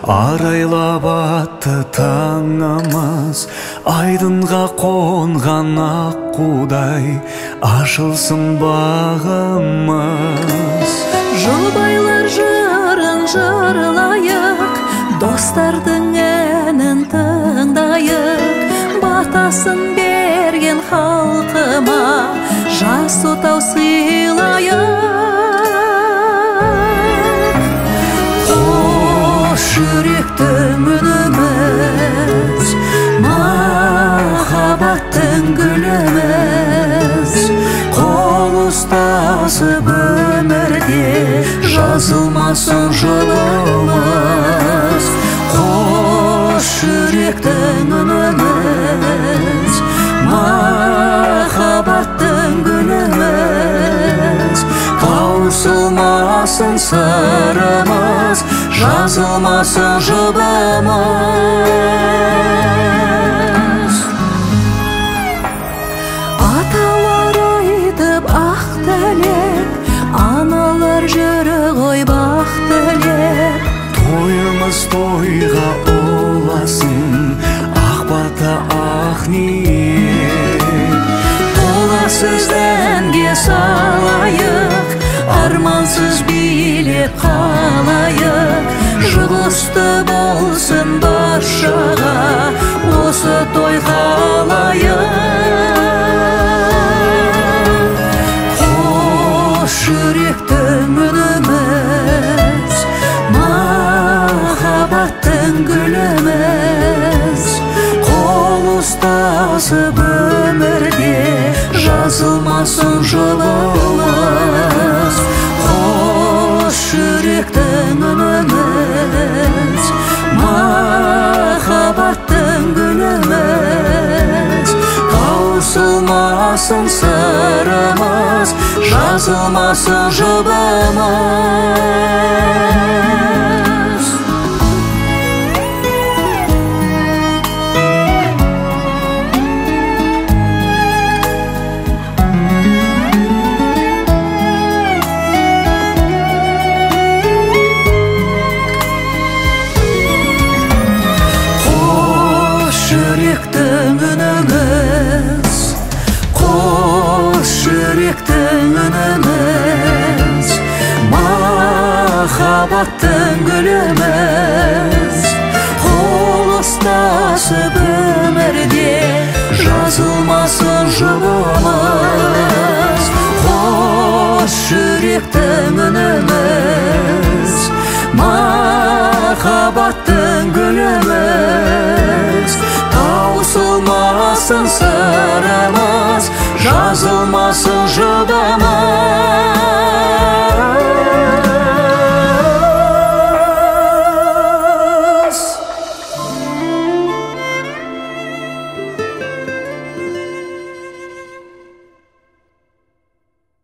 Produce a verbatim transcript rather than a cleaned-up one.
Арайлап атты таңымыз, айдынға қонған аққудай, ашылсын бағымыз. Жұбайлар жырын жырлайық, достардың әнін тыңдайық. Батасын берген халқыма жас отау сыйлайық. Қош жүректің үніміз, махаббаттың гүліміз. Қол ұстасып өмірде жазылмасын жолымыз. Қош жүректің үніміз, махаббаттың гүліміз. Таусылмасын сырымыз, жазылмасын жұбымыз. Аталар айтып ақ тілек, аналар жүрі ғой бақ тілек. Тойымыз тойға оласын, ақ бата ақ ниет. Толассыз әнге салайық, армансыз билеп қалайық. Жұғысты болсын баршаға осы той қалайық. Қош жүректің үніміз, махаббаттың гүліміз. Қол ұстасып өмірде жазылмасын жолымыз. Қош жүректің үніміз, махаббаттың гүліміз. Таусылмасын сырымыз, жазылмасын жұбымыз. Жүректің үніміз, қош жүректің үніміз. Махаббаттың гүліміз. Қол ұстасып өмірде жазылмасын жұбымыз. Қош жүректің үніміз, махаббаттың